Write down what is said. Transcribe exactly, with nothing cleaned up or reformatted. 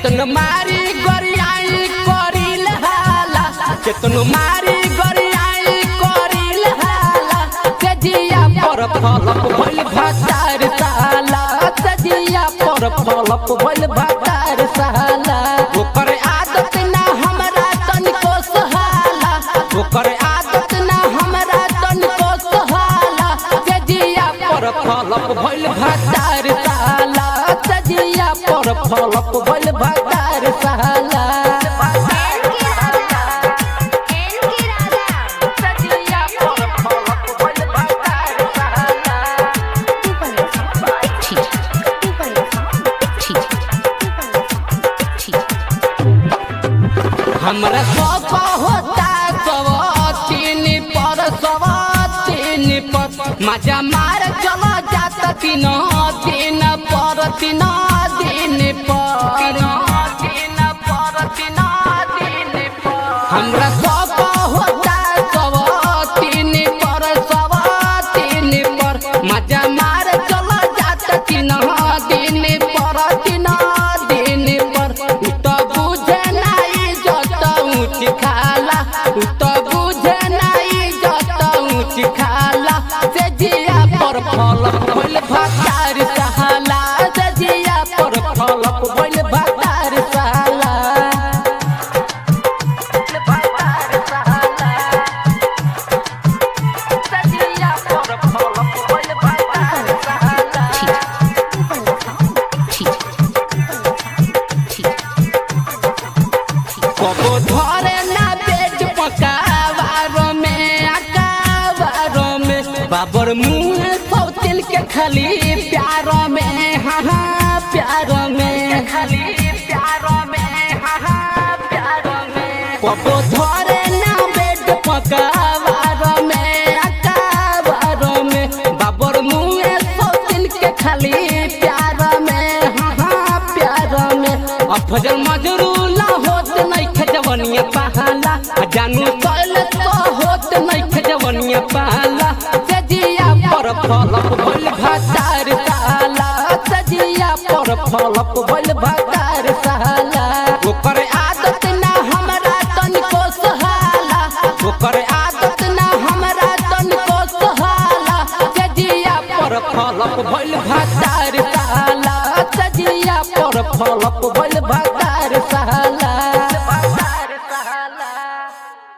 केतन मारी गरियाई करिल हाला केतन मारी गरियाई करिल हाला सजिया पर फलप भइल भातार साला सजिया पर फलप भइल भातार साला ओकर आदत ना हमरा तनिको सहाला ओकर आदत ना हमरा तनिको सहाला सजिया पर फलप भइल भातार साला सजिया पर फलप भइल भातार साला हमरा सब होता सब तीन पर सब तीन पर मजा मार चला जाता तीन दिन पर तीन दिन पर तीन पर तीन दिन पर हमरा सब होता सब तीन पर सब तीन पर मजा मार चला जाता तीन दिन पर तीन दिन पर तो बुझे नहीं जता ऊँच खाला तो बुझे नहीं जता ऊँच खाला सजिया पर फलप भइल भातार साला सजिया पर फलप भइल भातार साला सजिया पर फलप भइल भातार साला कबो धरे ना पेट पकावारो में अकावारो में बाबर मुँह सौतिल के खाली प्यार में हाँ हाँ प्यार में खाली प्यार में हाँ हाँ प्यार में कबो धरे ना पेट पकावारो में अकावारो में बाबर मुँह सौतिल के खाली प्यार में हाँ हाँ प्यार में अफजल मजरूला होत नहीं खजवनिया पहाला जानू चल तो होत नहीं खजवनिया पहाला सजिया पर फलप भइल भातार साला सजिया पर फलप भइल भातार साला ओकर आदत ना हमरा तनिको सहाला ओकर आदत ना हमरा तनिको सहाला सजिया पर फलप भइल भातार साला सजिया पर फलप